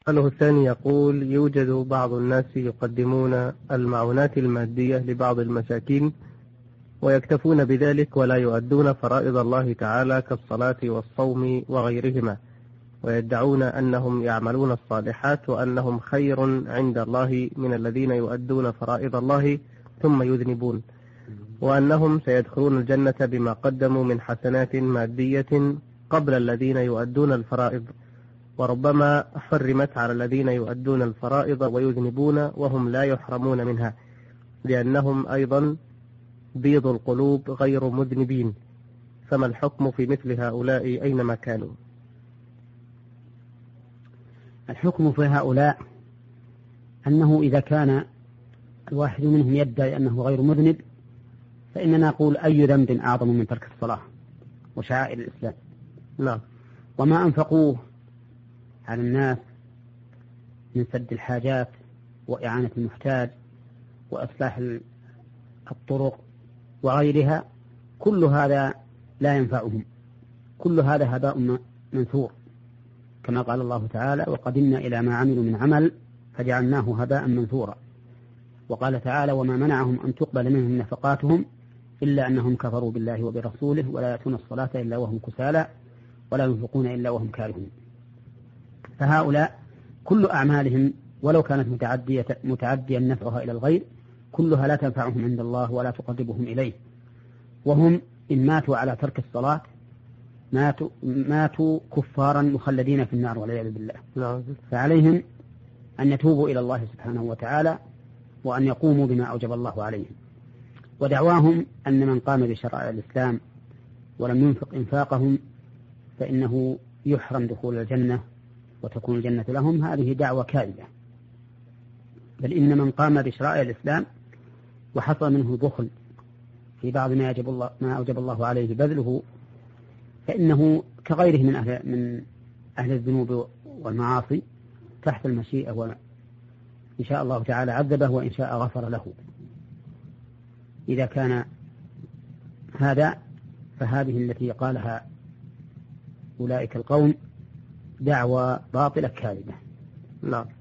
سؤاله الثاني يقول: يوجد بعض الناس يقدمون المعونات المادية لبعض المساكين ويكتفون بذلك ولا يؤدون فرائض الله تعالى كالصلاة والصوم وغيرهما، ويدعون أنهم يعملون الصالحات وأنهم خير عند الله من الذين يؤدون فرائض الله ثم يذنبون، وأنهم سيدخلون الجنة بما قدموا من حسنات مادية قبل الذين يؤدون الفرائض، وربما حرمت على الذين يؤدون الفرائض ويذنبون وهم لا يحرمون منها، لأنهم أيضا بيض القلوب غير مذنبين، فما الحكم في مثل هؤلاء أينما كانوا؟ الحكم في هؤلاء أنه إذا كان الواحد منهم يدعي أنه غير مذنب فإننا نقول: أي ذنب أعظم من ترك الصلاة وشعائر الإسلام؟ نعم. وما أنفقوه على الناس من سد الحاجات وإعانة المحتاج وإصلاح الطرق وغيرها، كل هذا لا ينفعهم، كل هذا هباء منثور، كما قال الله تعالى: وقدمنا إلى ما عملوا من عمل فجعلناه هباء منثورا. وقال تعالى: وما منعهم أن تقبل منهم نفقاتهم إلا أنهم كفروا بالله وبرسوله ولا يأتون الصلاة إلا وهم كسالى ولا ينفقون إلا وهم كارهون. فهؤلاء كل أعمالهم ولو كانت متعديا نفعها إلى الغير كلها لا تنفعهم عند الله ولا تقربهم إليه، وهم إن ماتوا على ترك الصلاة ماتوا كفارا مخلدين في النار والعياذ بالله. فعليهم أن يتوبوا إلى الله سبحانه وتعالى وأن يقوموا بما أوجب الله عليهم. ودعواهم أن من قام بشرائع الإسلام ولم ينفق إنفاقهم فإنه يحرم دخول الجنة وتكون الجنة لهم، هذه دعوة كاذبة. بل إن من قام بشرائع الإسلام وحصل منه بخل في بعض ما أوجب الله عليه بذله فإنه كغيره من أهل الذنوب والمعاصي تحت المشيئة، وإن شاء الله تعالى عذبه وإن شاء غفر له. إذا كان هذا فهذه التي قالها أولئك القوم دعوة باطلة كاذبة. نعم.